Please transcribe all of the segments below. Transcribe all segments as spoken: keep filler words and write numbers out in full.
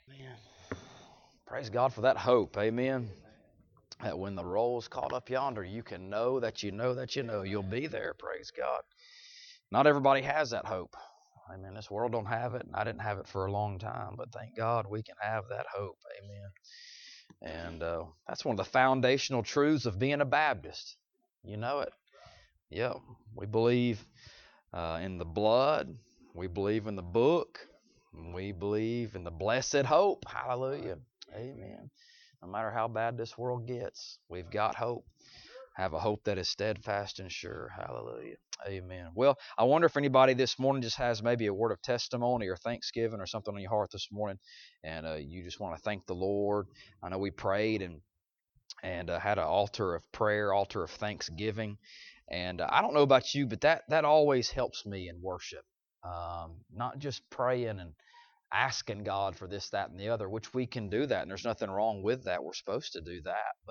Man, praise God for that hope. Amen. That when the roll's caught up yonder, you can know that you know that you know you'll be there. Praise God. Not everybody has that hope. Amen. This world don't have it, and I didn't have it for a long time, but thank God we can have that hope. Amen. And uh, that's one of the foundational truths of being a Baptist. You know it. Yeah. We believe uh, in the blood. We believe in the book. We believe in the blessed hope. Hallelujah. Amen. No matter how bad this world gets, we've got hope. Have a hope that is steadfast and sure. Hallelujah. Amen. Well, I wonder if anybody this morning just has maybe a word of testimony or thanksgiving or something on your heart this morning, and uh, you just want to thank the Lord. I know we prayed and and uh, had an altar of prayer, altar of thanksgiving, and uh, I don't know about you, but that that always helps me in worship. Um, not just praying and asking God for this, that, and the other, which we can do that, and there's nothing wrong with that. We're supposed to do that, but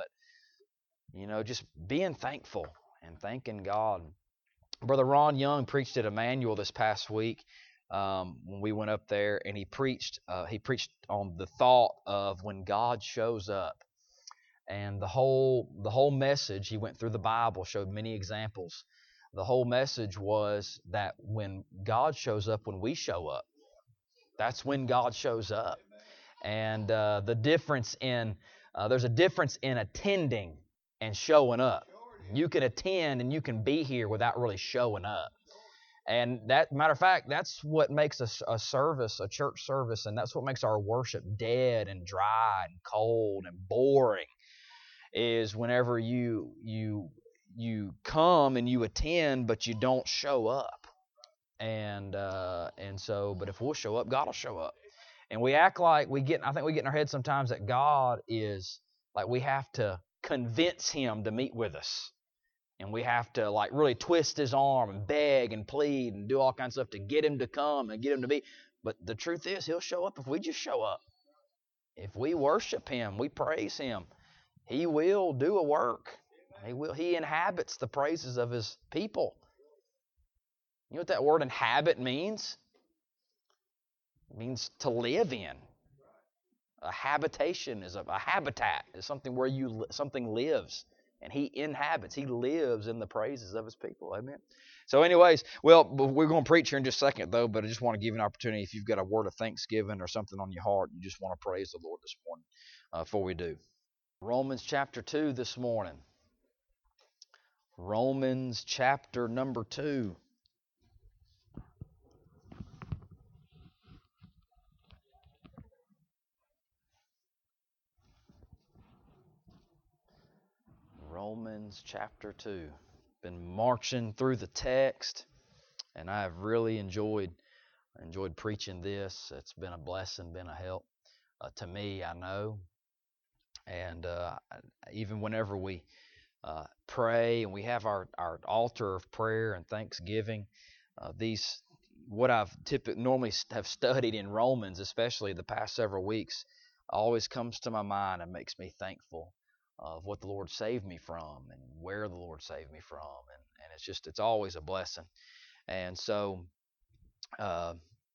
you know, just being thankful and thanking God. Brother Ron Young preached at Emmanuel this past week um, when we went up there, and he preached. Uh, he preached on the thought of when God shows up, and the whole the whole message. He went through the Bible, showed many examples. The whole message was that when God shows up, when we show up, that's when God shows up. And uh, the difference in uh, there's a difference in attending and showing up. You can attend and you can be here without really showing up. And that matter of fact, that's what makes a, a service, a church service, and that's what makes our worship dead and dry and cold and boring. Is whenever you you you come and you attend, but you don't show up. And uh, and so, but if we'll show up, God will show up. And we act like we get, I think we get in our head sometimes that God is like we have to convince him to meet with us. And we have to like really twist his arm and beg and plead and do all kinds of stuff to get him to come and get him to be. But the truth is, he'll show up if we just show up. If we worship him, we praise him, he will do a work. He will. He inhabits the praises of his people. You know what that word inhabit means? It means to live in. A habitation is a, a habitat is something where you something lives, and he inhabits. He lives in the praises of his people. Amen. So, anyways, well, we're going to preach here in just a second, though. But I just want to give you an opportunity if you've got a word of thanksgiving or something on your heart, you just want to praise the Lord this morning. Uh, before we do, Romans chapter two this morning. Romans chapter number two. Romans chapter two. Been marching through the text, and I have really enjoyed enjoyed preaching this. It's been a blessing, been a help uh, to me, I know. And uh, even whenever we uh, pray and we have our, our altar of prayer and thanksgiving, uh, these what I've typically normally have studied in Romans, especially the past several weeks, always comes to my mind and makes me thankful of what the Lord saved me from and where the Lord saved me from, and, and it's just it's always a blessing. And so, uh,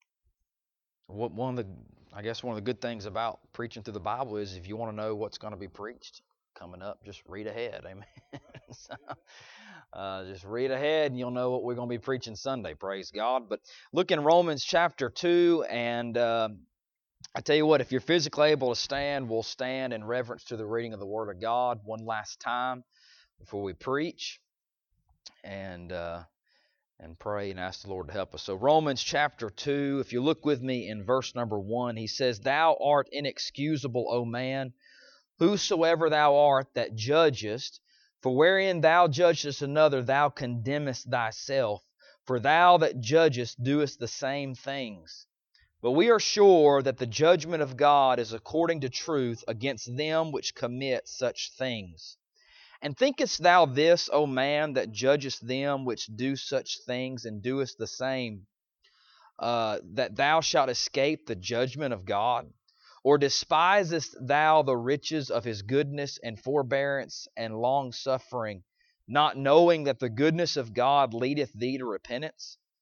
one of the I guess one of the good things about preaching through the Bible is if you want to know what's going to be preached coming up, just read ahead. Amen. so, uh, just read ahead and you'll know what we're going to be preaching Sunday. Praise God. But look in Romans chapter two, and uh, I tell you what, if you're physically able to stand, we'll stand in reverence to the reading of the Word of God one last time before we preach, and uh, and pray and ask the Lord to help us. So Romans chapter two, if you look with me in verse number one, he says, "Thou art inexcusable, O man, whosoever thou art that judgest, for wherein thou judgest another, thou condemnest thyself, for thou that judgest doest the same things. But we are sure that the judgment of God is according to truth against them which commit such things. And thinkest thou this, O man, that judgest them which do such things and doest the same, uh, that thou shalt escape the judgment of God? Or despisest thou the riches of his goodness and forbearance and long-suffering, not knowing that the goodness of God leadeth thee to repentance?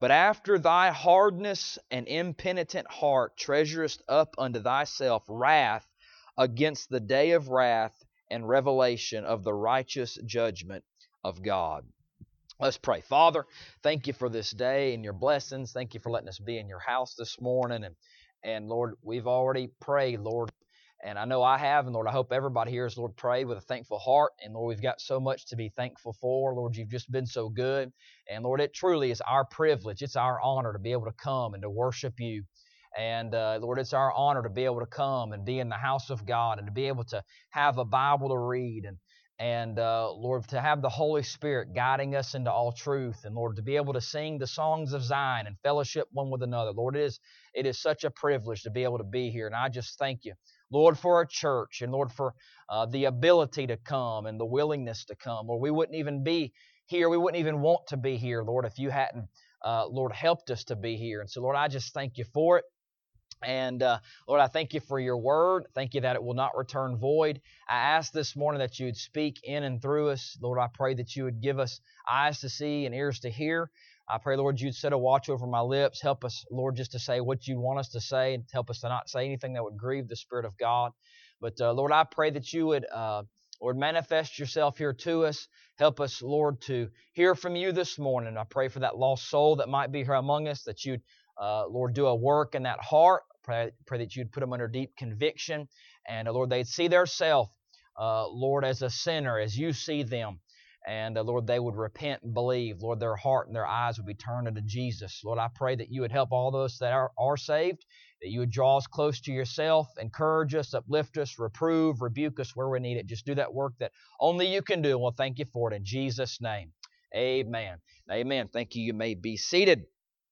But after thy hardness and impenitent heart treasurest up unto thyself wrath against the day of wrath and revelation of the righteous judgment of God. Let's pray. Father, thank you for this day and your blessings. Thank you for letting us be in your house this morning. And, and Lord, we've already prayed, Lord. And I know I have, and Lord, I hope everybody here is, Lord, pray with a thankful heart. And Lord, we've got so much to be thankful for. Lord, you've just been so good. And Lord, it truly is our privilege. It's our honor to be able to come and to worship you. And uh, Lord, it's our honor to be able to come and be in the house of God and to be able to have a Bible to read and And, uh, Lord, to have the Holy Spirit guiding us into all truth. And, Lord, to be able to sing the songs of Zion and fellowship one with another. Lord, it is, it is such a privilege to be able to be here. And I just thank you, Lord, for a church. And, Lord, for uh, the ability to come and the willingness to come. Lord, we wouldn't even be here. We wouldn't even want to be here, Lord, if you hadn't, uh, Lord, helped us to be here. And so, Lord, I just thank you for it. And, uh, Lord, I thank you for your word. Thank you that it will not return void. I ask this morning that you would speak in and through us. Lord, I pray that you would give us eyes to see and ears to hear. I pray, Lord, you'd set a watch over my lips. Help us, Lord, just to say what you want us to say and help us to not say anything that would grieve the Spirit of God. But, uh, Lord, I pray that you would, uh, Lord, manifest yourself here to us. Help us, Lord, to hear from you this morning. I pray for that lost soul that might be here among us, that you'd, uh, Lord, do a work in that heart. Pray, pray that you'd put them under deep conviction. And, uh, Lord, they'd see their self, uh, Lord, as a sinner, as you see them. And, uh, Lord, they would repent and believe. Lord, their heart and their eyes would be turned unto Jesus. Lord, I pray that you would help all those that are, are saved, that you would draw us close to yourself, encourage us, uplift us, reprove, rebuke us where we need it. Just do that work that only you can do. And we'll thank you for it in Jesus' name. Amen. Amen. Thank you. You may be seated.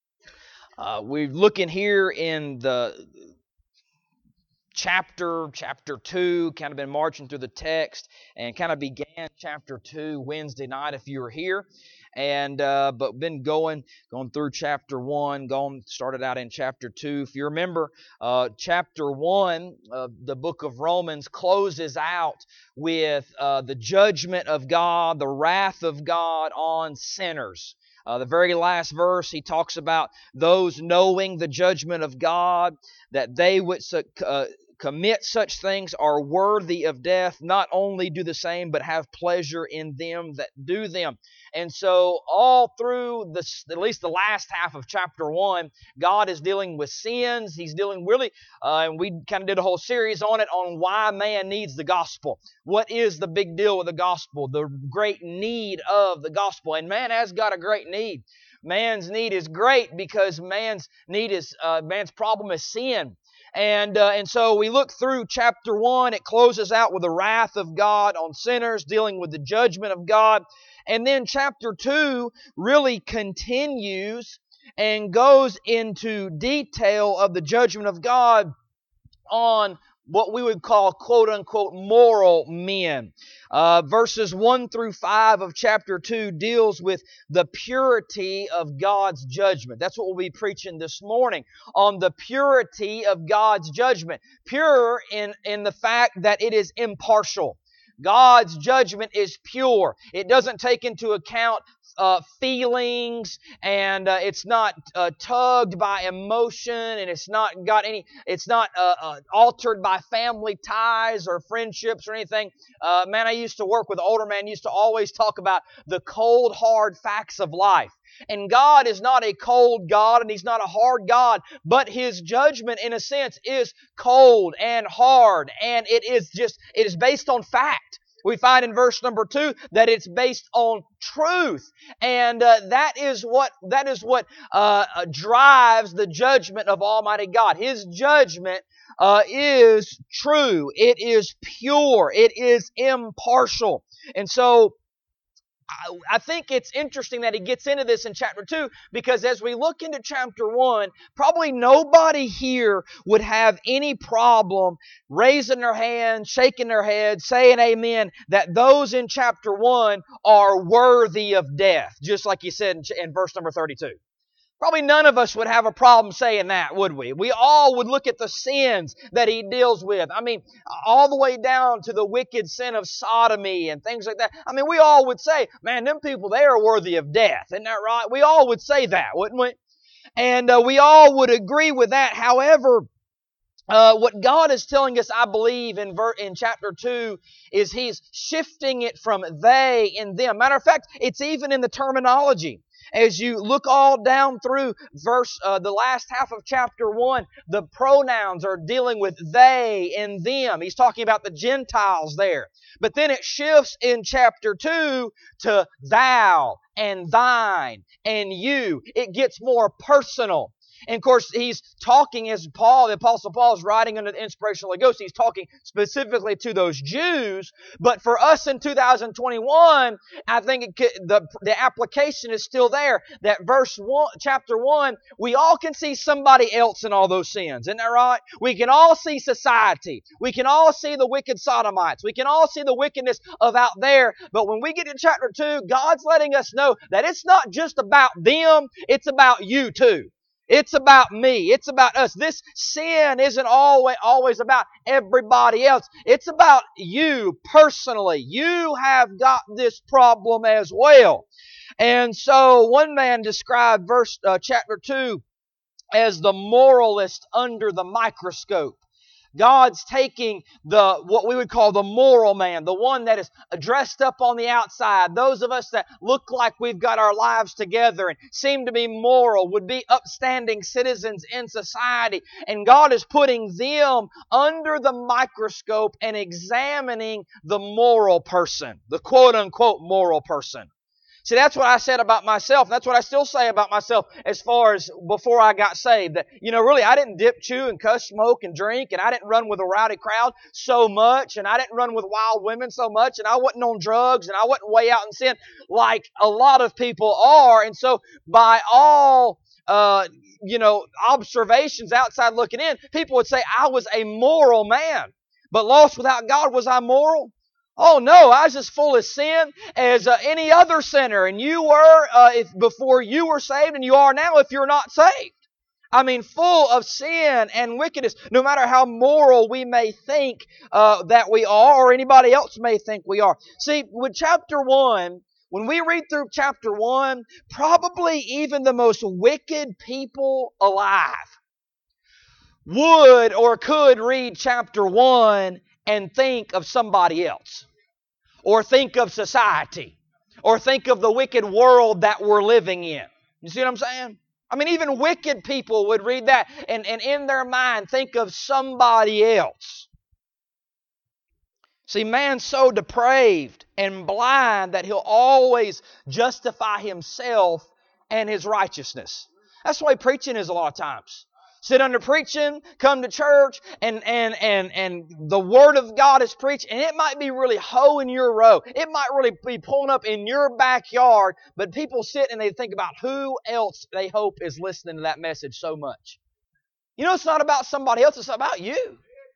Uh, we're looking here in the chapter, chapter two, kind of been marching through the text and kind of began chapter two Wednesday night if you were here. And uh, but been going, going through chapter one, going started out in chapter two. If you remember, uh, chapter one of the book of Romans closes out with uh, the judgment of God, the wrath of God on sinners. Uh, the very last verse, he talks about those knowing the judgment of God, that they would uh, commit such things are worthy of death, not only do the same, but have pleasure in them that do them. And so all through, this, at least the last half of chapter one, God is dealing with sins. He's dealing really, uh, and we kind of did a whole series on it, on why man needs the gospel. What is the big deal with the gospel? The great need of the gospel. And man has got a great need. Man's need is great because man's need is, uh, man's problem is sin. And uh, and so we look through chapter one. It closes out with the wrath of God on sinners, dealing with the judgment of God. And then chapter two really continues and goes into detail of the judgment of God on what we would call quote-unquote moral men. Uh, verses one through five of chapter two deals with the purity of God's judgment. That's what we'll be preaching this morning, on the purity of God's judgment. Pure in, in the fact that it is impartial. God's judgment is pure. It doesn't take into account uh, feelings, and uh, it's not uh, tugged by emotion, and it's not got any. It's not uh, uh, altered by family ties or friendships or anything. Uh, man, I used to work with an older man. Used to always talk about the cold, hard facts of life. And God is not a cold God, and He's not a hard God, but His judgment, in a sense, is cold and hard, and it is just, it is based on fact. We find in verse number two that it's based on truth, and uh, that is what that is what uh, drives the judgment of Almighty God. His judgment uh, is true. It is pure. It is impartial, and so I think it's interesting that he gets into this in chapter two, because as we look into chapter one, probably nobody here would have any problem raising their hand, shaking their head, saying amen, that those in chapter one are worthy of death, just like he said in, in verse number thirty-two. Probably none of us would have a problem saying that, would we? We all would look at the sins that he deals with. I mean, all the way down to the wicked sin of sodomy and things like that. I mean, we all would say, man, them people, they are worthy of death. Isn't that right? We all would say that, wouldn't we? And uh, we all would agree with that. However, uh, what God is telling us, I believe, in, ver- in chapter two, is He's shifting it from they and them. Matter of fact, it's even in the terminology. As you look all down through verse, uh, the last half of chapter one, the pronouns are dealing with they and them. He's talking about the Gentiles there. But then it shifts in chapter two to thou and thine and you. It gets more personal. And of course, he's talking as Paul, the Apostle Paul, is writing under the inspiration of the Holy Ghost. He's talking specifically to those Jews. But for us in two thousand twenty-one, I think it could, the the application is still there. That verse one, chapter one, we all can see somebody else in all those sins. Isn't that right? We can all see society. We can all see the wicked sodomites. We can all see the wickedness of out there. But when we get to chapter two, God's letting us know that it's not just about them. It's about you too. It's about me. It's about us. This sin isn't always, always about everybody else. It's about you personally. You have got this problem as well. And so one man described verse uh, chapter two as the moralist under the microscope. God's taking the what we would call the moral man, the one that is dressed up on the outside, those of us that look like we've got our lives together and seem to be moral, would be upstanding citizens in society. And God is putting them under the microscope and examining the moral person, the quote-unquote moral person. See, that's what I said about myself. That's what I still say about myself as far as before I got saved. That, you know, really, I didn't dip, chew, and cuss, smoke, and drink, and I didn't run with a rowdy crowd so much, and I didn't run with wild women so much, and I wasn't on drugs, and I wasn't way out in sin like a lot of people are. And so by all, uh, you know, observations outside looking in, people would say I was a moral man. But lost without God, was I moral? Oh no, I was as full of sin as uh, any other sinner, and you were uh, if, before you were saved, and you are now if you're not saved. I mean, full of sin and wickedness, no matter how moral we may think uh, that we are, or anybody else may think we are. See, with chapter one, when we read through chapter one, probably even the most wicked people alive would or could read chapter one and think of somebody else. Or think of society. Or think of the wicked world that we're living in. You see what I'm saying? I mean, even wicked people would read that and, and in their mind think of somebody else. See, man's so depraved and blind that he'll always justify himself and his righteousness. That's the way preaching is a lot of times. Sit under preaching, come to church, and, and, and, and the Word of God is preached, and it might be really hoeing your row. It might really be pulling up in your backyard, but people sit and they think about who else they hope is listening to that message so much. You know, it's not about somebody else, it's about you.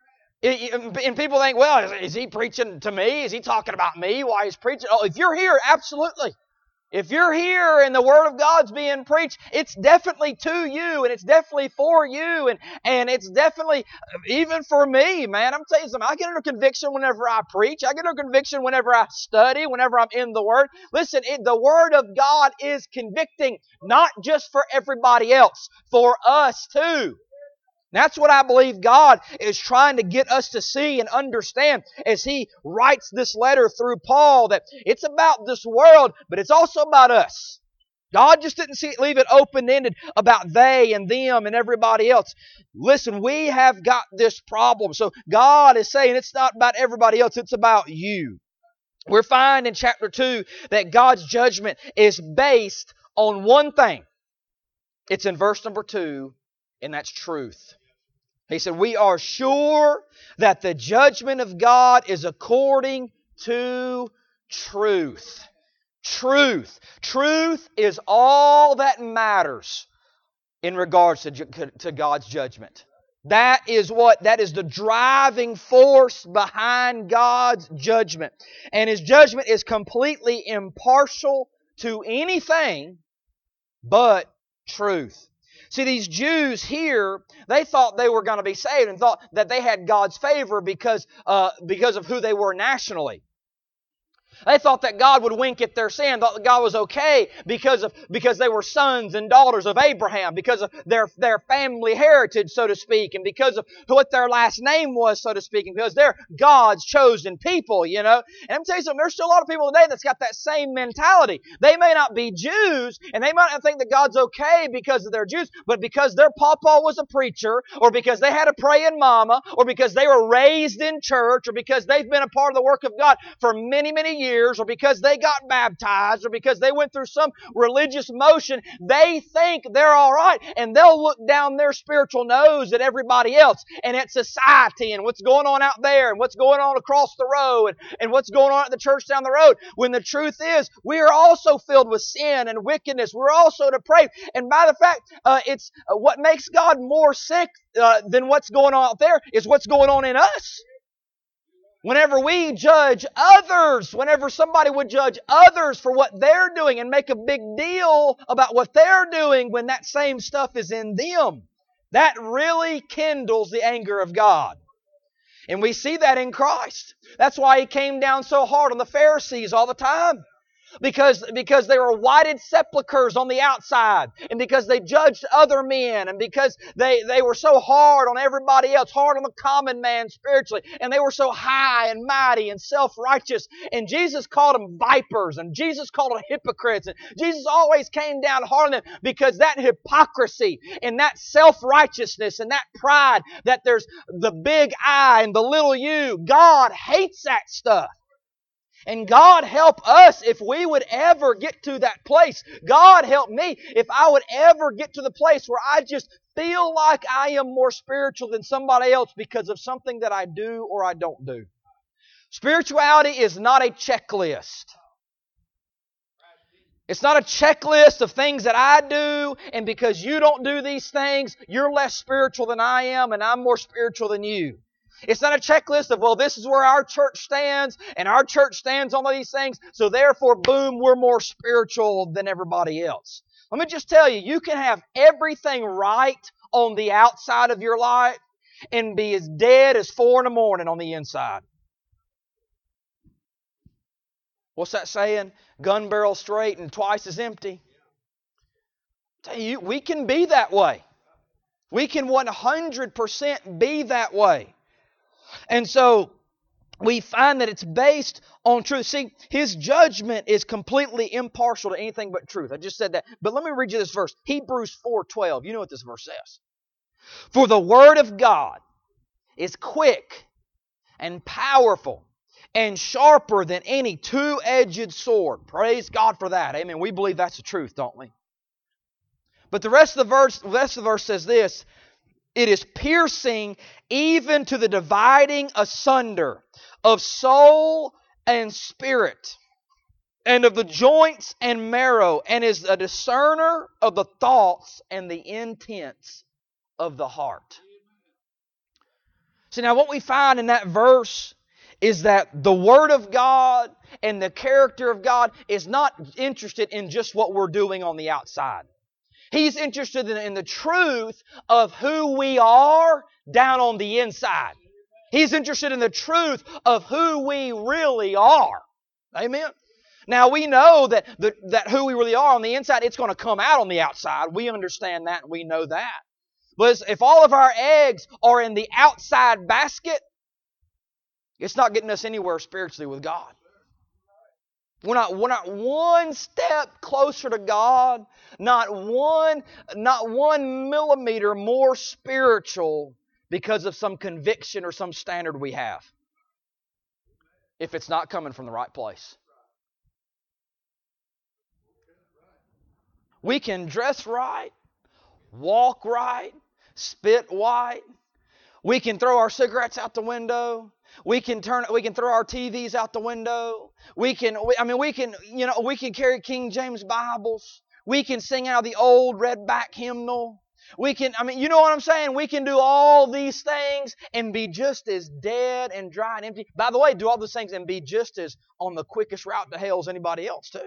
And people think, well, is he preaching to me? Is he talking about me while he's preaching? Oh, if you're here, absolutely. If you're here and the Word of God's being preached, it's definitely to you and it's definitely for you and, and it's definitely even for me, man. I'm telling you something. I get under conviction whenever I preach. I get under conviction whenever I study, whenever I'm in the Word. Listen, it, the Word of God is convicting, not just for everybody else, for us too. That's what I believe God is trying to get us to see and understand as He writes this letter through Paul, that it's about this world, but it's also about us. God just didn't see, leave it open-ended about they and them and everybody else. Listen, we have got this problem. So God is saying it's not about everybody else, it's about you. We're finding in chapter two that God's judgment is based on one thing. It's in verse number two, and that's truth. He said, we are sure that the judgment of God is according to truth. Truth. Truth is all that matters in regards to, to God's judgment. That is what, that is the driving force behind God's judgment. And His judgment is completely impartial to anything but truth. See, these Jews here, they thought they were going to be saved and thought that they had God's favor because, uh, because of who they were nationally. They thought that God would wink at their sin, thought that God was okay because of because they were sons and daughters of Abraham, because of their, their family heritage, so to speak, and because of what their last name was, so to speak, and because they're God's chosen people, you know. And I'm telling you something, there's still a lot of people today that's got that same mentality. They may not be Jews, and they might not think that God's okay because of their Jews, but because their papa was a preacher, or because they had a praying mama, or because they were raised in church, or because they've been a part of the work of God for many, many years, or because they got baptized, or because they went through some religious motion, they think they're all right, and they'll look down their spiritual nose at everybody else, and at society, and what's going on out there, and what's going on across the road, and, and what's going on at the church down the road, when the truth is, we are also filled with sin and wickedness. We're also depraved, and by the fact, uh, it's uh, what makes God more sick uh, than what's going on out there is what's going on in us. Whenever we judge others, whenever somebody would judge others for what they're doing and make a big deal about what they're doing when that same stuff is in them, that really kindles the anger of God. And we see that in Christ. That's why He came down so hard on the Pharisees all the time. Because, because they were whited sepulchres on the outside, and because they judged other men, and because they, they were so hard on everybody else, hard on the common man spiritually, and they were so high and mighty and self-righteous, and Jesus called them vipers, and Jesus called them hypocrites, and Jesus always came down hard on them because that hypocrisy and that self-righteousness and that pride, that there's the big I and the little you, God hates that stuff. And God help us if we would ever get to that place. God help me if I would ever get to the place where I just feel like I am more spiritual than somebody else because of something that I do or I don't do. Spirituality is not a checklist. It's not a checklist of things that I do, and because you don't do these things, you're less spiritual than I am, and I'm more spiritual than you. It's not a checklist of, well, this is where our church stands, and our church stands on these things, so therefore, boom, we're more spiritual than everybody else. Let me just tell you, you can have everything right on the outside of your life and be as dead as four in the morning on the inside. What's that saying? Gun barrel straight and twice as empty. Tell you, we can be that way. We can one hundred percent be that way. And so we find that it's based on truth. See, His judgment is completely impartial to anything but truth. I just said that. But let me read you this verse. Hebrews four twelve. You know what this verse says. For the Word of God is quick and powerful and sharper than any two-edged sword. Praise God for that. Amen. We believe that's the truth, don't we? But the rest of the verse, the rest of the verse says this. It is piercing even to the dividing asunder of soul and spirit, and of the joints and marrow, and is a discerner of the thoughts and the intents of the heart. So now what we find in that verse is that the Word of God and the character of God is not interested in just what we're doing on the outside. He's interested in, in the truth of who we are down on the inside. He's interested in the truth of who we really are. Amen? Now we know that, the, that who we really are on the inside, it's going to come out on the outside. We understand that and we know that. But if all of our eggs are in the outside basket, it's not getting us anywhere spiritually with God. We're not, we're not one step closer to God, not one, not one millimeter more spiritual because of some conviction or some standard we have. If it's not coming from the right place. We can dress right, walk right, spit white. We can throw our cigarettes out the window. We can turn. We can throw our T Vs out the window. We can. We, I mean, we can. You know, we can carry King James Bibles. We can sing out the old redback hymnal. We can. I mean, you know what I'm saying? We can do all these things and be just as dead and dry and empty. By the way, do all those things and be just as on the quickest route to hell as anybody else too.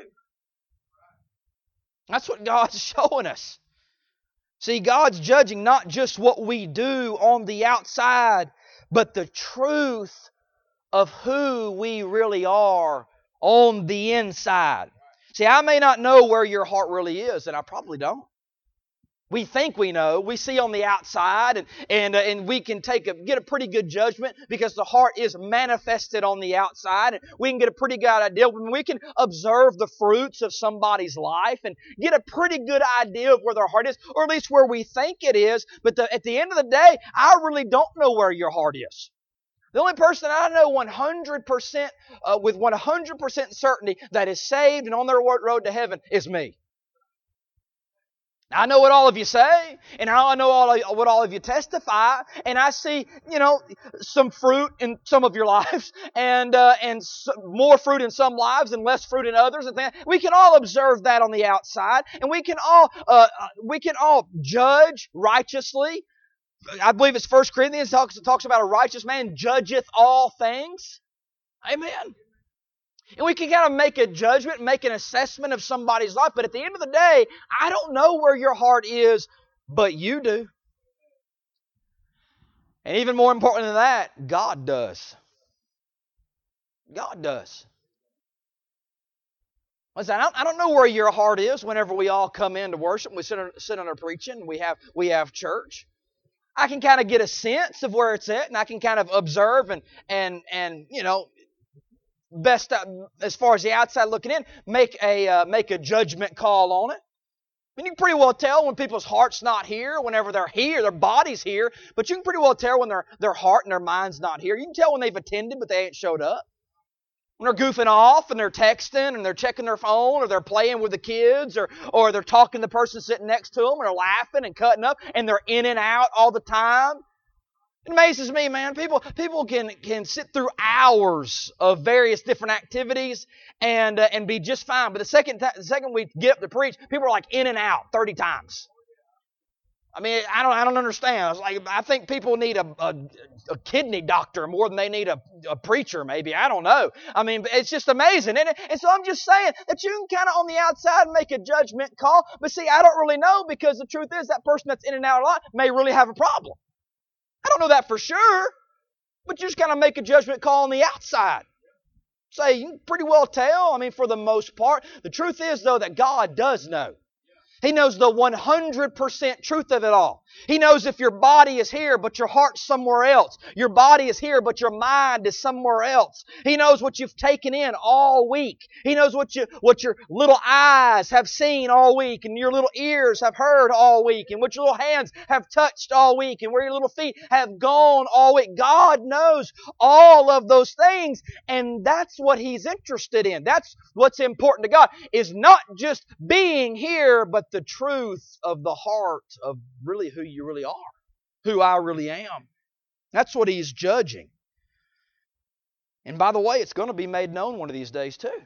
That's what God's showing us. See, God's judging not just what we do on the outside, but the truth of who we really are On the inside. See, I may not know where your heart really is, and I probably don't. We think we know. We see on the outside, and and, uh, and we can take a, get a pretty good judgment because the heart is manifested on the outside, and we can get a pretty good idea. We can observe the fruits of somebody's life and get a pretty good idea of where their heart is, or at least where we think it is. But the, at the end of the day, I really don't know where your heart is. The only person I know one hundred percent uh, with one hundred percent certainty that is saved and on their road to heaven is me. I know what all of you say, and I know all of, what all of you testify, and I see, you know, some fruit in some of your lives, and uh, and so, more fruit in some lives, and less fruit in others. And things. We can all observe that on the outside, and we can all uh, we can all judge righteously. I believe it's First Corinthians talks talks about a righteous man judgeth all things. Amen. And we can kind of make a judgment, make an assessment of somebody's life. But at the end of the day, I don't know where your heart is, but you do. And even more important than that, God does. God does. Listen, I don't, I don't know where your heart is whenever we all come in to worship. We sit, sit under preaching. We have, we have church. I can kind of get a sense of where it's at, and I can kind of observe and, and, and you know, best uh, as far as the outside looking in, make a uh, make a judgment call on it. I mean, you can pretty well tell when people's heart's not here, whenever they're here, their body's here, but you can pretty well tell when their, their heart and their mind's not here. You can tell when they've attended, but they ain't showed up. When they're goofing off and they're texting and they're checking their phone or they're playing with the kids or, or they're talking to the person sitting next to them and they're laughing and cutting up and they're in and out all the time. It amazes me, man. People people can, can sit through hours of various different activities and uh, and be just fine. But the second th- the second we get up to preach, people are like in and out thirty times. I mean, I don't I don't understand. I was like, I think people need a, a, a kidney doctor more than they need a, a preacher, maybe. I don't know. I mean, it's just amazing. And, and so I'm just saying that you can kind of on the outside make a judgment call. But see, I don't really know because the truth is that person that's in and out a lot may really have a problem. I don't know that for sure, but you just kind of make a judgment call on the outside. Say, you can pretty well tell, I mean, for the most part. The truth is, though, that God does know. He knows the one hundred percent truth of it all. He knows if your body is here, but your heart's somewhere else. Your body is here, but your mind is somewhere else. He knows what you've taken in all week. He knows what you, what your little eyes have seen all week, and your little ears have heard all week, and what your little hands have touched all week, and where your little feet have gone all week. God knows all of those things, and that's what He's interested in. That's what's important to God, is not just being here, but the truth of the heart of really who you really are, who I really am. That's what He's judging. And by the way, it's going to be made known one of these days too.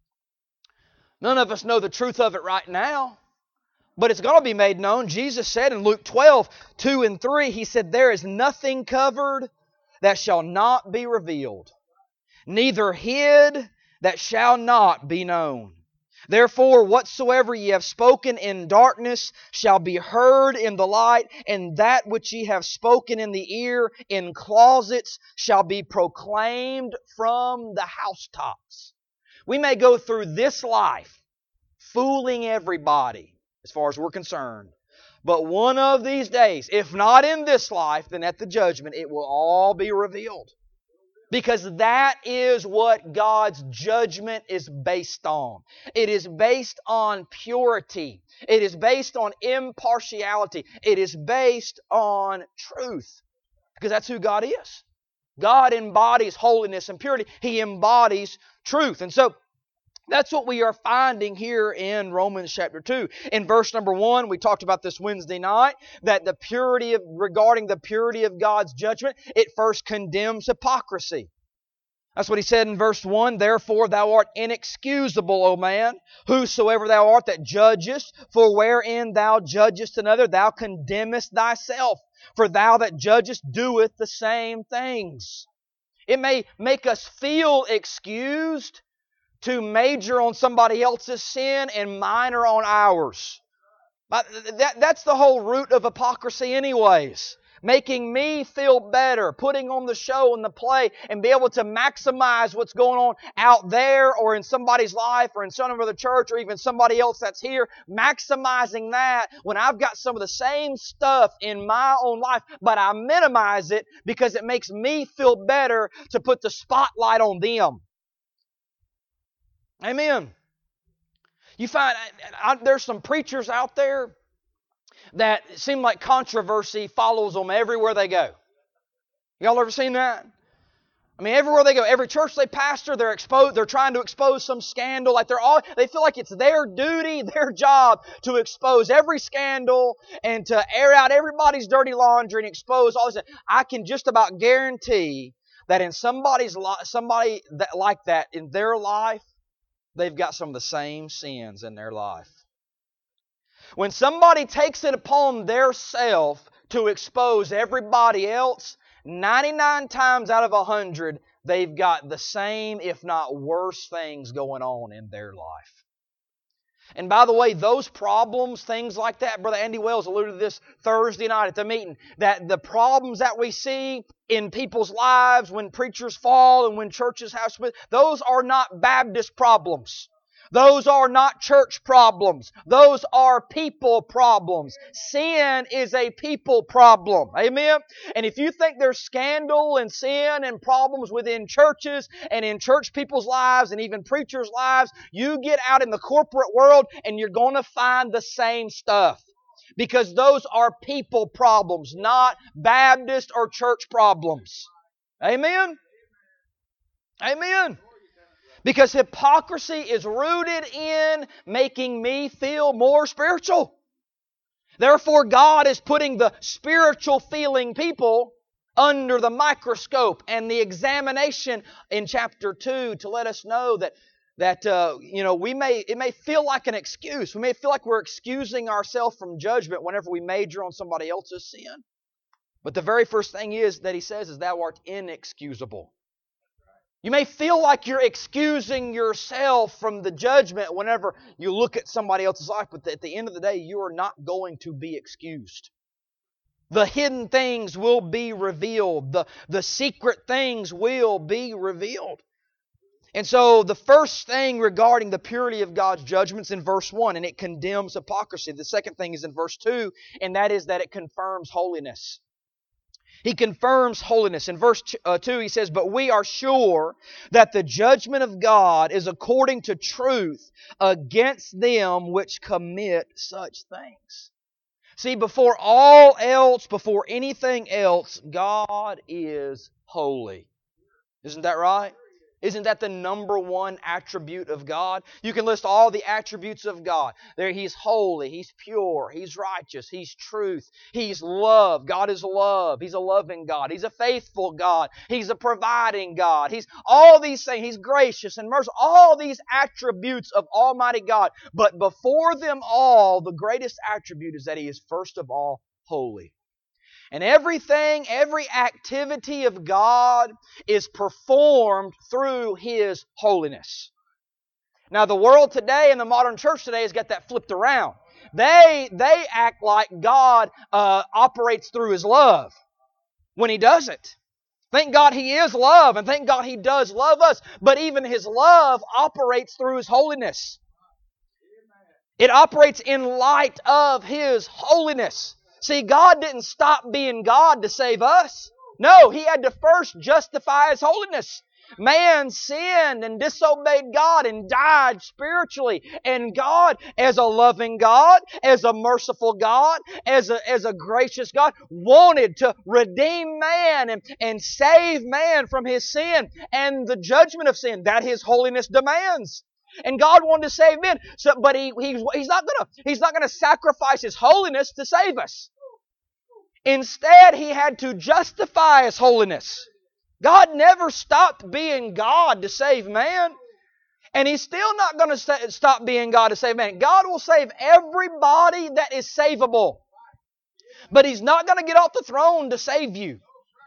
None of us know the truth of it right now, but it's going to be made known. Jesus said in Luke twelve, two and three, He said, "There is nothing covered that shall not be revealed, neither hid that shall not be known. Therefore, whatsoever ye have spoken in darkness shall be heard in the light, and that which ye have spoken in the ear in closets shall be proclaimed from the housetops." We may go through this life fooling everybody as far as we're concerned, but one of these days, if not in this life, then at the judgment, it will all be revealed. Because that is what God's judgment is based on. It is based on purity. It is based on impartiality. It is based on truth. Because that's who God is. God embodies holiness and purity. He embodies truth. And so, that's what we are finding here in Romans chapter two. In verse number one, we talked about this Wednesday night, that the purity of, regarding the purity of God's judgment, it first condemns hypocrisy. That's what he said in verse one, "Therefore thou art inexcusable, O man, whosoever thou art that judgest, for wherein thou judgest another, thou condemnest thyself. For thou that judgest doeth the same things." It may make us feel excused to major on somebody else's sin and minor on ours. But that, that's the whole root of hypocrisy anyways. making me feel better, putting on the show and the play, and be able to maximize what's going on out there or in somebody's life or in some other church or even somebody else that's here, maximizing that when I've got some of the same stuff in my own life, but I minimize it because it makes me feel better to put the spotlight on them. Amen. You find I, I, there's some preachers out there that seem like controversy follows them everywhere they go. Y'all ever seen that? I mean, everywhere they go, every church they pastor, they're exposed. They're trying to expose some scandal. Like they're all, they feel like it's their duty, their job to expose every scandal and to air out everybody's dirty laundry and expose all this. I can just about guarantee that in somebody's li- somebody that like that in their life, they've got some of the same sins in their life. When somebody takes it upon their self to expose everybody else, ninety-nine times out of one hundred, they've got the same, if not worse, things going on in their life. And by the way, those problems, things like that, Brother Andy Wells alluded to this Thursday night at the meeting, that the problems that we see in people's lives when preachers fall and when churches have split, those are not Baptist problems. Those are not church problems. Those are people problems. Sin is a people problem. Amen? And if you think there's scandal and sin and problems within churches and in church people's lives and even preachers' lives, you get out in the corporate world and you're going to find the same stuff. Because those are people problems, not Baptist or church problems. Amen? Amen. Because hypocrisy is rooted in making me feel more spiritual. Therefore, God is putting the spiritual feeling people under the microscope and the examination in chapter two to let us know that that uh, you know we may it may feel like an excuse. We may feel like we're excusing ourselves from judgment whenever we major on somebody else's sin. But the very first thing is that He says is thou art inexcusable. You may feel like you're excusing yourself from the judgment whenever you look at somebody else's life, but at the end of the day, you are not going to be excused. The hidden things will be revealed. The, the secret things will be revealed. And so the first thing regarding the purity of God's judgments in verse one, and it condemns hypocrisy. The second thing is in verse two, and that is that it confirms holiness. He confirms holiness. In verse two he says, but we are sure that the judgment of God is according to truth against them which commit such things. See, before all else, before anything else, God is holy. Isn't that right? Isn't that the number one attribute of God? You can list all the attributes of God. There, He's holy, He's pure, He's righteous, He's truth, He's love. God is love. He's a loving God. He's a faithful God. He's a providing God. He's all these things. He's gracious and merciful. All these attributes of Almighty God. But before them all, the greatest attribute is that He is first of all holy. And everything, every activity of God is performed through His holiness. Now, the world today and the modern church today has got that flipped around. They, they act like God uh, operates through His love when He doesn't. Thank God He is love, and thank God He does love us. But even His love operates through His holiness. It operates in light of His holiness. See, God didn't stop being God to save us. No, He had to first justify His holiness. Man sinned and disobeyed God and died spiritually. And God, as a loving God, as a merciful God, as a, as a gracious God, wanted to redeem man and, and save man from his sin and the judgment of sin that His holiness demands. And God wanted to save men, so, but he, he, He's not gonna, He's not gonna sacrifice His holiness to save us. Instead, He had to justify His holiness. God never stopped being God to save man. And He's still not going to stop being God to save man. God will save everybody that is savable. But He's not going to get off the throne to save you.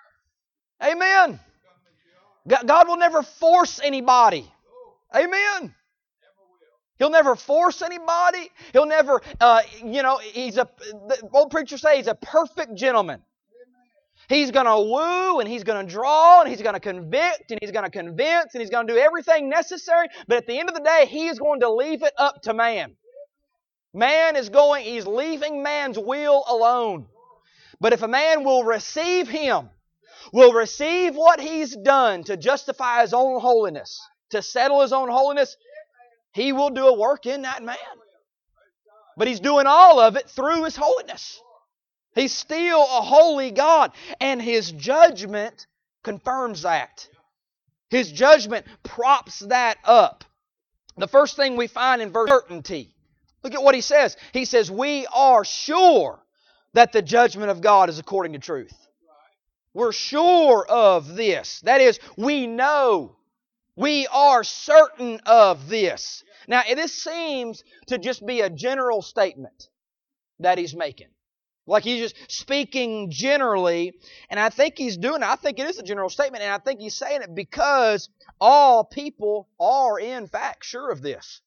Amen. God will never force anybody. Amen. He'll never force anybody. He'll never, uh, you know, he's a, the old preachers say he's a perfect gentleman. He's going to woo, and He's going to draw, and He's going to convict, and He's going to convince, and He's going to do everything necessary. But at the end of the day, He is going to leave it up to man. Man is going, He's leaving man's will alone. But if a man will receive Him, will receive what He's done to justify his own holiness, to settle his own holiness, He will do a work in that man. But He's doing all of it through His holiness. He's still a holy God, and His judgment confirms that. His judgment props that up. The first thing we find in verse certainty. Look at what he says. He says, we are sure that the judgment of God is according to truth. We're sure of this. That is, we know. We are certain of this. Now, this seems to just be a general statement that he's making. Like he's just speaking generally, and I think he's doing it. I think it is a general statement, and I think he's saying it because all people are, in fact, sure of this.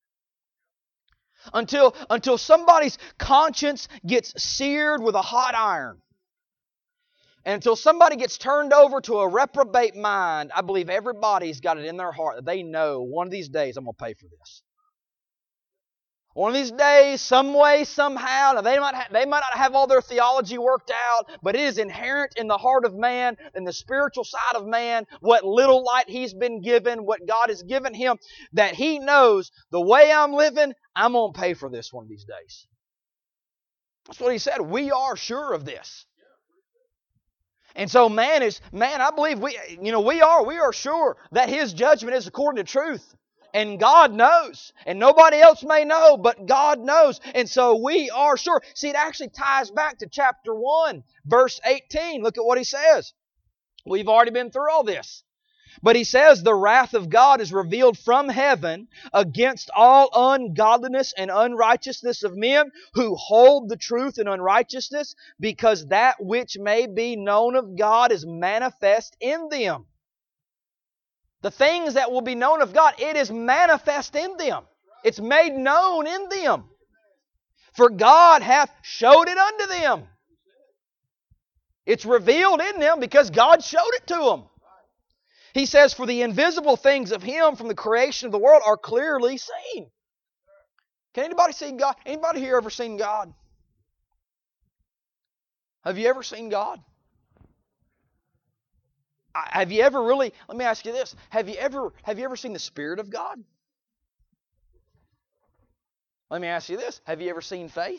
Until, until somebody's conscience gets seared with a hot iron, and until somebody gets turned over to a reprobate mind, I believe everybody's got it in their heart that they know one of these days I'm going to pay for this. One of these days, some way, somehow, now they might, ha- they might not have all their theology worked out, but it is inherent in the heart of man, in the spiritual side of man, what little light he's been given, what God has given him, that he knows the way I'm living, I'm going to pay for this one of these days. That's what he said. We are sure of this. And so man is, man, I believe we, you know, we are, we are sure that His judgment is according to truth. And God knows. And nobody else may know, but God knows. And so we are sure. See, it actually ties back to chapter one, verse eighteen. Look at what he says. We've already been through all this. But he says, the wrath of God is revealed from heaven against all ungodliness and unrighteousness of men who hold the truth in unrighteousness, because that which may be known of God is manifest in them. The things that will be known of God, it is manifest in them. It's made known in them. For God hath showed it unto them. It's revealed in them because God showed it to them. He says, for the invisible things of Him from the creation of the world are clearly seen. Can anybody see God? Anybody here ever seen God? Have you ever seen God? Have you ever really, let me ask you this, have you ever, have you ever seen the Spirit of God? Let me ask you this, have you ever seen faith?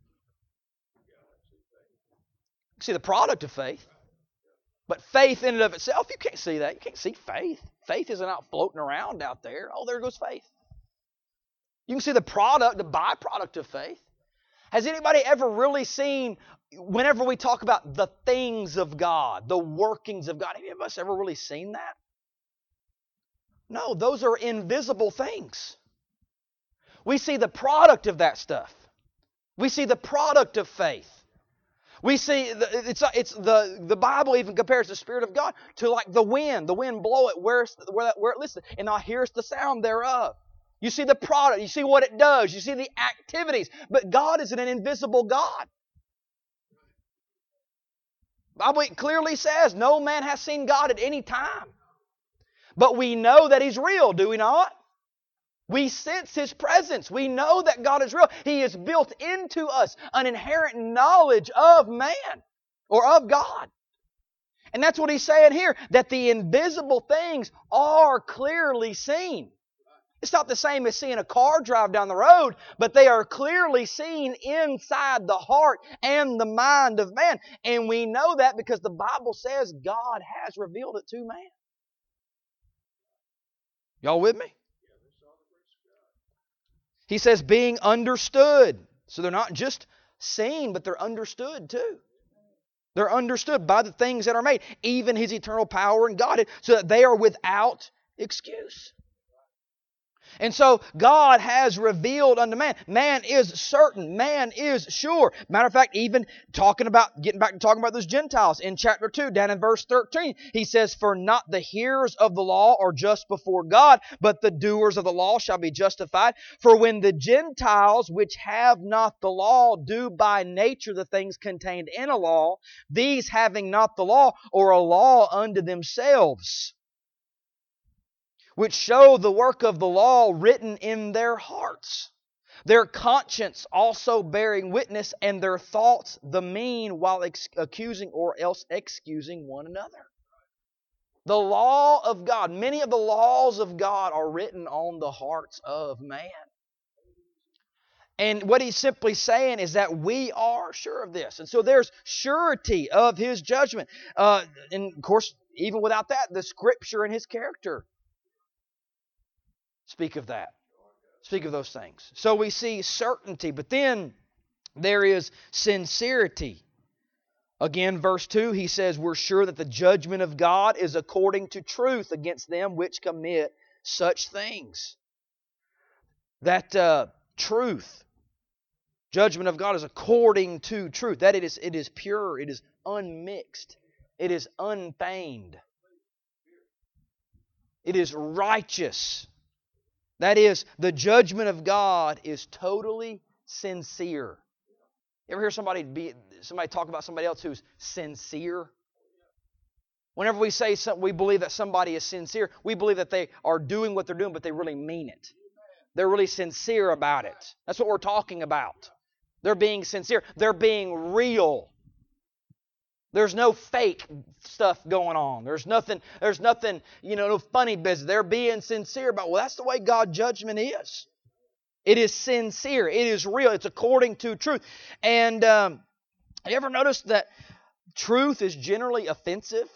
You see the product of faith. But faith in and of itself, you can't see that. You can't see faith. Faith isn't out floating around out there. Oh, there goes faith. You can see the product, the byproduct of faith. Has anybody ever really seen, whenever we talk about the things of God, the workings of God, have any of us ever really seen that? No, those are invisible things. We see the product of that stuff. We see the product of faith. We see, it's, it's the, the Bible even compares the Spirit of God to like the wind. The wind blow it where, where, where it listens, and thou hearest the sound thereof. You see the product. You see what it does. You see the activities. But God is an invisible God. The Bible clearly says no man has seen God at any time. But we know that He's real, do we not? We sense His presence. We know that God is real. He has built into us an inherent knowledge of man or of God. And that's what He's saying here, that the invisible things are clearly seen. It's not the same as seeing a car drive down the road, but they are clearly seen inside the heart and the mind of man. And we know that because the Bible says God has revealed it to man. Y'all with me? He says being understood. So they're not just seen, but they're understood too. They're understood by the things that are made, even His eternal power and Godhead, so that they are without excuse. And so God has revealed unto man. Man is certain. Man is sure. Matter of fact, even talking about, getting back to talking about those Gentiles in chapter two, down in verse thirteen, he says, "For not the hearers of the law are just before God, but the doers of the law shall be justified. For when the Gentiles, which have not the law, do by nature the things contained in a law, these having not the law, are a law unto themselves, which show the work of the law written in their hearts, their conscience also bearing witness, and their thoughts the mean, while ex- accusing or else excusing one another." The law of God, many of the laws of God are written on the hearts of man. And what he's simply saying is that we are sure of this. And so there's surety of His judgment. Uh, and of course, even without that, the Scripture and His character speak of that. Speak of those things. So we see certainty, but then there is sincerity. Again, verse two, he says, "We're sure that the judgment of God is according to truth against them which commit such things." That uh, truth, judgment of God is according to truth. That it is, it is pure, it is unmixed, it is unfeigned, it is righteous. That is, the judgment of God is totally sincere. You ever hear somebody be somebody talk about somebody else who's sincere? Whenever we say some, we believe that somebody is sincere, we believe that they are doing what they're doing, but they really mean it. They're really sincere about it. That's what we're talking about. They're being sincere. They're being real. There's no fake stuff going on. There's nothing, there's nothing, you know, no funny business. They're being sincere about, well, that's the way God's judgment is. It is sincere. It is real. It's according to truth. And um, you ever noticed that truth is generally offensive?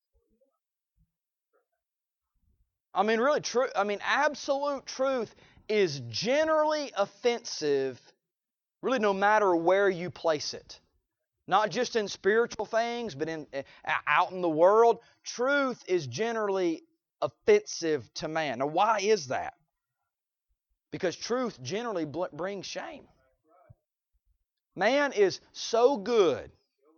I mean, really, true. I mean, absolute truth is generally offensive, really no matter where you place it. Not just in spiritual things, but in out in the world. Truth is generally offensive to man. Now, why is that? Because truth generally brings shame. Man is so good.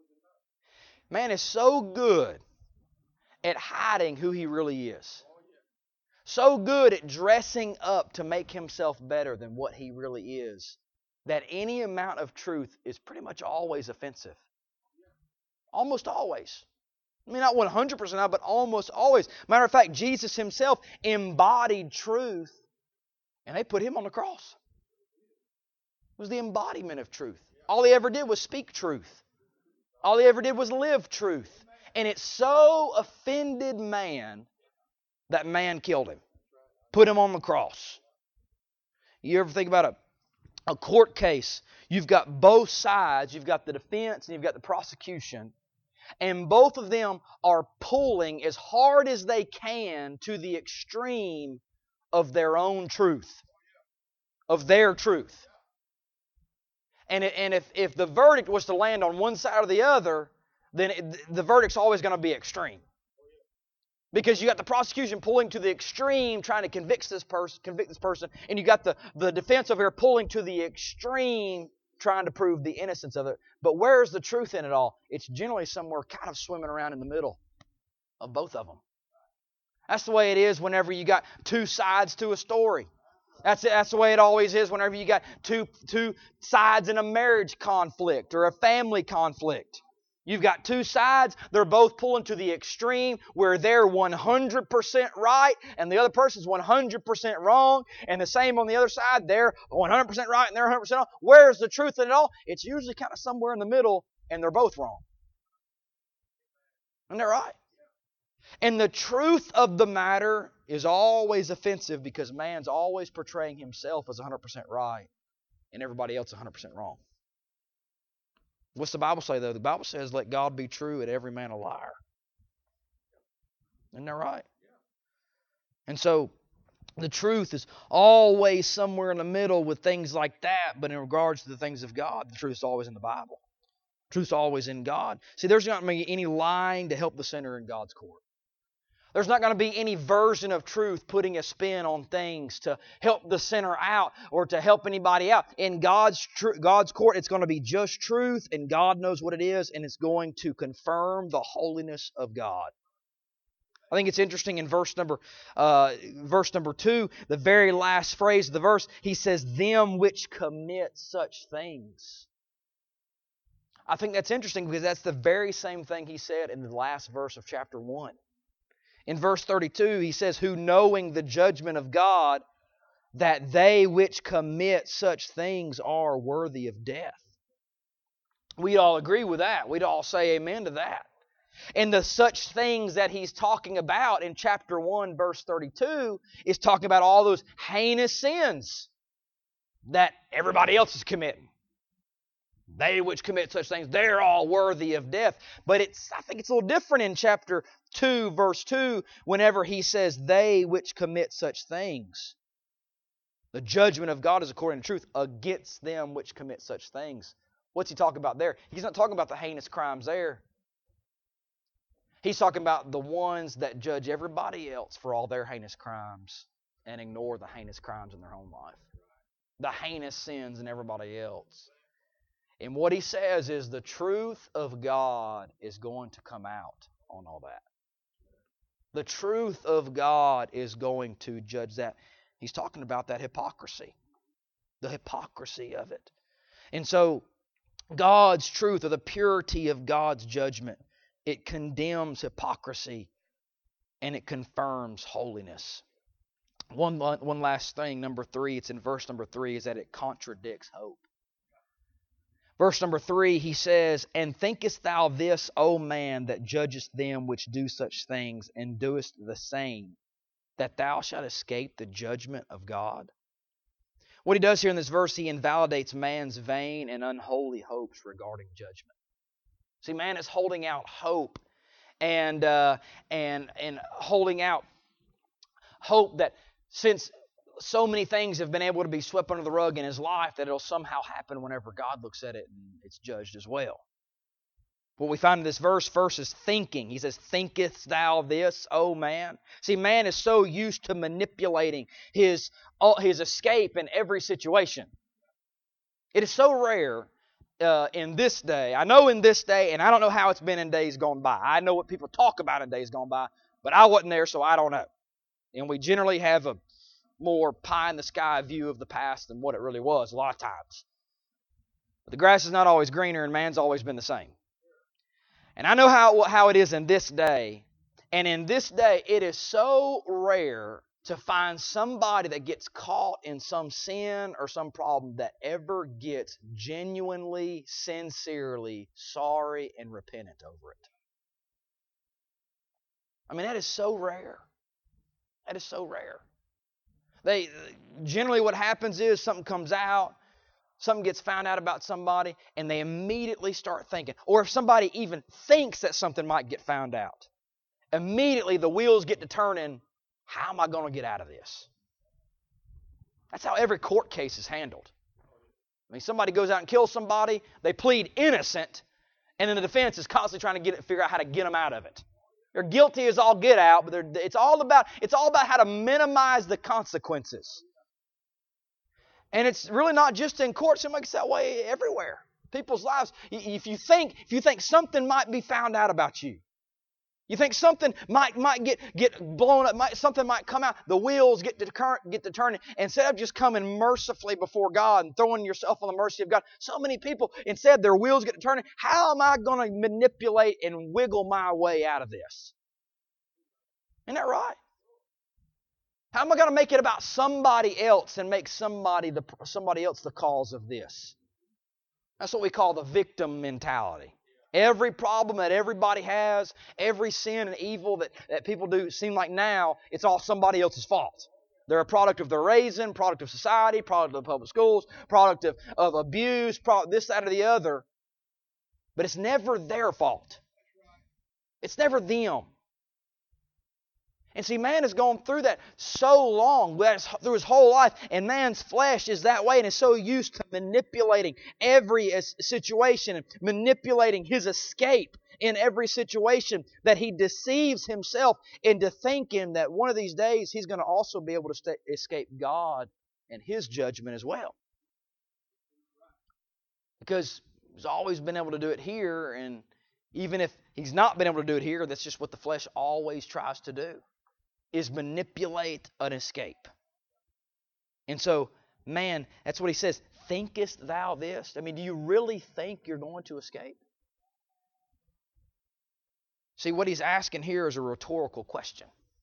Man is so good at hiding who he really is. So good at dressing up to make himself better than what he really is, that any amount of truth is pretty much always offensive. Almost always. I mean, not one hundred percent, but almost always. Matter of fact, Jesus Himself embodied truth, and they put Him on the cross. It was the embodiment of truth. All He ever did was speak truth. All He ever did was live truth. And it so offended man that man killed Him. Put Him on the cross. You ever think about a A court case, you've got both sides. You've got the defense and you've got the prosecution. And both of them are pulling as hard as they can to the extreme of their own truth. Of their truth. And, it, and if, if the verdict was to land on one side or the other, then it, the verdict's always going to be extreme. Because you got the prosecution pulling to the extreme, trying to convict this person, convict this person, and you got the, the defense over here pulling to the extreme, trying to prove the innocence of it. But where's the truth in it all? It's generally somewhere kind of swimming around in the middle of both of them. That's the way it is whenever you got two sides to a story. That's it, that's the way it always is whenever you got two two sides in a marriage conflict or a family conflict. You've got two sides. They're both pulling to the extreme where they're one hundred percent right and the other person's one hundred percent wrong. And the same on the other side. They're one hundred percent right and they're one hundred percent wrong. Where's the truth in it all? It's usually kind of somewhere in the middle and they're both wrong. And they're right. And the truth of the matter is always offensive because man's always portraying himself as one hundred percent right and everybody else one hundred percent wrong. What's the Bible say, though? The Bible says, let God be true and every man a liar. Isn't that right? And so, the truth is always somewhere in the middle with things like that, but in regards to the things of God, the truth is always in the Bible. The truth is always in God. See, there's not going to be any lying to help the sinner in God's court. There's not going to be any version of truth putting a spin on things to help the sinner out or to help anybody out. In God's tr- God's court, it's going to be just truth, and God knows what it is, and it's going to confirm the holiness of God. I think it's interesting in verse number uh, verse number two, the very last phrase of the verse, he says, "Them which commit such things." I think that's interesting because that's the very same thing he said in the last verse of chapter one. In verse thirty-two, he says, "Who knowing the judgment of God, that they which commit such things are worthy of death." We'd all agree with that. We'd all say amen to that. And the such things that he's talking about in chapter one, verse thirty-two, is talking about all those heinous sins that everybody else is committing. They which commit such things, they're all worthy of death. But it's I think it's a little different in chapter two, verse two, whenever he says, "They which commit such things." The judgment of God is according to truth against them which commit such things. What's he talking about there? He's not talking about the heinous crimes there. He's talking about the ones that judge everybody else for all their heinous crimes and ignore the heinous crimes in their own life. The heinous sins in everybody else. And what he says is the truth of God is going to come out on all that. The truth of God is going to judge that. He's talking about that hypocrisy. The hypocrisy of it. And so, God's truth, or the purity of God's judgment, it condemns hypocrisy and it confirms holiness. One, one last thing, number three, it's in verse number three, is that it contradicts hope. Verse number three, he says, "And thinkest thou this, O man, that judgest them which do such things, and doest the same, that thou shalt escape the judgment of God?" What he does here in this verse, he invalidates man's vain and unholy hopes regarding judgment. See, man is holding out hope and uh, and and holding out hope that since so many things have been able to be swept under the rug in his life, that it'll somehow happen whenever God looks at it and it's judged as well. What we find in this verse first is thinking. He says, "Thinkest thou this, O man?" See, man is so used to manipulating his, his escape in every situation. It is so rare uh, in this day. I know in this day, and I don't know how it's been in days gone by. I know what people talk about in days gone by, but I wasn't there, so I don't know. And we generally have a more pie-in-the-sky view of the past than what it really was a lot of times. But the grass is not always greener, and man's always been the same. And I know how, how it is in this day. And in this day, it is so rare to find somebody that gets caught in some sin or some problem that ever gets genuinely, sincerely sorry and repentant over it. I mean, that is so rare. That is so rare. They generally what happens is something comes out, something gets found out about somebody, and they immediately start thinking. Or if somebody even thinks that something might get found out, immediately the wheels get to turning. How am I going to get out of this? That's how every court case is handled. I mean, somebody goes out and kills somebody, they plead innocent, and then the defense is constantly trying to get it, figure out how to get them out of it. They're guilty as all get out, but it's all about it's all about how to minimize the consequences. And it's really not just in courts; it makes that way everywhere. People's lives. If you think if you think something might be found out about you, you think something might might get get blown up, might, something might come out. The wheels get to current, get to turning. Instead of just coming mercifully before God and throwing yourself on the mercy of God, so many people instead their wheels get to turning. How am I going to manipulate and wiggle my way out of this? Isn't that right? How am I going to make it about somebody else and make somebody the somebody else the cause of this? That's what we call the victim mentality. Every problem that everybody has, every sin and evil that, that people do, seem like now it's all somebody else's fault. They're a product of their raising, product of society, product of the public schools, product of, of abuse, product this, that, or the other. But it's never their fault. It's never them. And see, man has gone through that so long, that's through his whole life, and man's flesh is that way and is so used to manipulating every situation and manipulating his escape in every situation that he deceives himself into thinking that one of these days he's going to also be able to stay, escape God and His judgment as well. Because he's always been able to do it here, and even if he's not been able to do it here, that's just what the flesh always tries to do, is manipulate an escape. And so, man, that's what he says, thinkest thou this? I mean, do you really think you're going to escape? See, what he's asking here is a rhetorical question.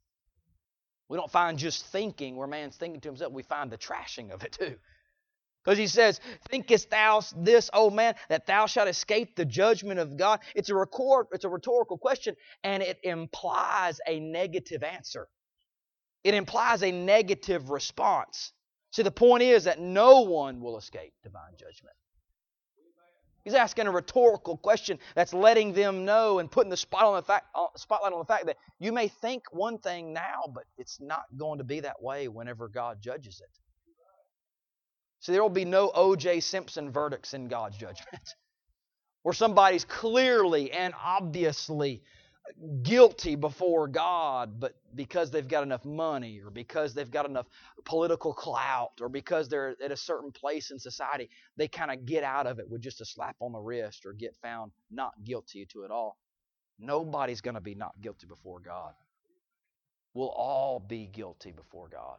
We don't find just thinking where man's thinking to himself. We find the trashing of it too. Because he says, thinkest thou this, O man, that thou shalt escape the judgment of God? It's a, record, it's a rhetorical question, and it implies a negative answer. It implies a negative response. See, the point is that no one will escape divine judgment. He's asking a rhetorical question that's letting them know and putting the spot on the fact, spotlight on the fact that you may think one thing now, but it's not going to be that way whenever God judges it. See, there will be no O J Simpson verdicts in God's judgment, where somebody's clearly and obviously guilty before God, but because they've got enough money, or because they've got enough political clout, or because they're at a certain place in society, they kind of get out of it with just a slap on the wrist or get found not guilty to it all. Nobody's going to be not guilty before God. We'll all be guilty before God.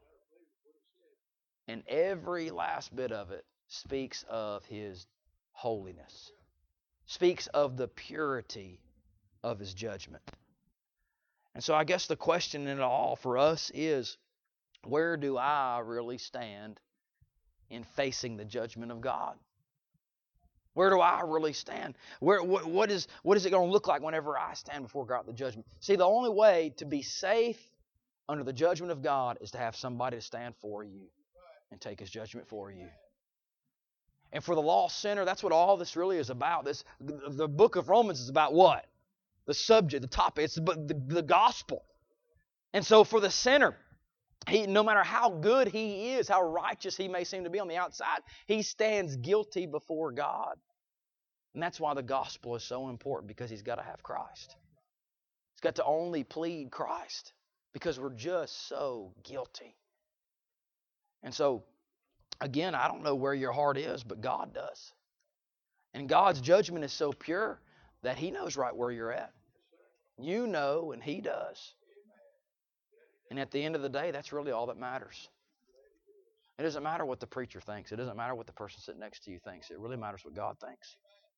And every last bit of it speaks of His holiness, speaks of the purity of His judgment. And so I guess the question in it all for us is, where do I really stand in facing the judgment of God? Where do I really stand? Where what, what is what is it going to look like whenever I stand before God at the judgment? See, the only way to be safe under the judgment of God is to have somebody to stand for you and take His judgment for you. And for the lost sinner, that's what all this really is about. This the book of Romans is about what? The subject, the topic. It's the, the, the gospel. And so for the sinner, he, no matter how good he is, how righteous he may seem to be on the outside, he stands guilty before God. And that's why the gospel is so important, because he's got to have Christ. He's got to only plead Christ, because we're just so guilty. And so, again, I don't know where your heart is, but God does. And God's judgment is so pure that He knows right where you're at. You know, and He does. And at the end of the day, that's really all that matters. It doesn't matter what the preacher thinks. It doesn't matter what the person sitting next to you thinks. It really matters what God thinks.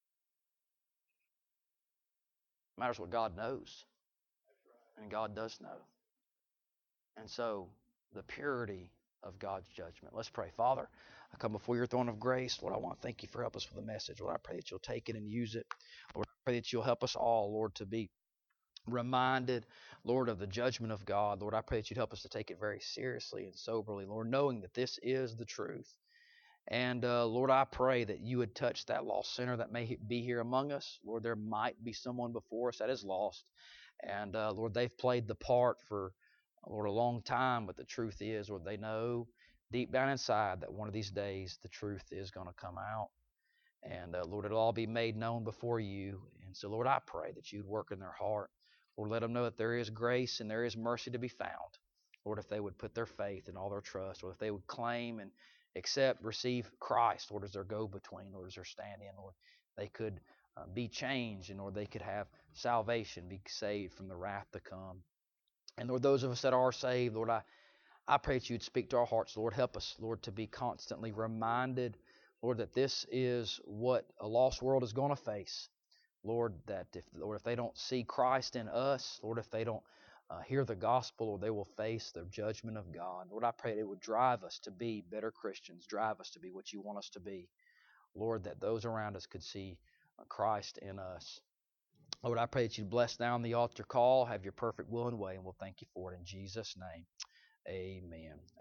It matters what God knows. And God does know. And so, the purity of God's judgment. Let's pray. Father, I come before your throne of grace. Lord, I want to thank you for helping us with the message. Lord, I pray that you'll take it and use it. Lord, I pray that you'll help us all, Lord, to be reminded, Lord, of the judgment of God. Lord, I pray that you'd help us to take it very seriously and soberly, Lord, knowing that this is the truth. And, uh, Lord, I pray that you would touch that lost sinner that may be here among us. Lord, there might be someone before us that is lost. And, uh, Lord, they've played the part for, Lord, a long time, but the truth is, Lord, they know deep down inside that one of these days the truth is going to come out. And, uh, Lord, it'll all be made known before you. And so, Lord, I pray that you'd work in their heart. Lord, let them know that there is grace and there is mercy to be found. Lord, if they would put their faith and all their trust, or if they would claim and accept, receive Christ, Lord, as their go-between, Lord, as their stand-in, Lord, they could uh, be changed, and Lord, they could have salvation, be saved from the wrath to come. And Lord, those of us that are saved, Lord, I, I pray that you'd speak to our hearts. Lord, help us, Lord, to be constantly reminded, Lord, that this is what a lost world is going to face. Lord, that if Lord, if they don't see Christ in us, Lord, if they don't uh, hear the gospel, Lord, they will face the judgment of God. Lord, I pray that it would drive us to be better Christians, drive us to be what you want us to be. Lord, that those around us could see uh, Christ in us. Lord, I pray that you'd bless down the altar call, have your perfect will and way, and we'll thank you for it in Jesus' name. Amen.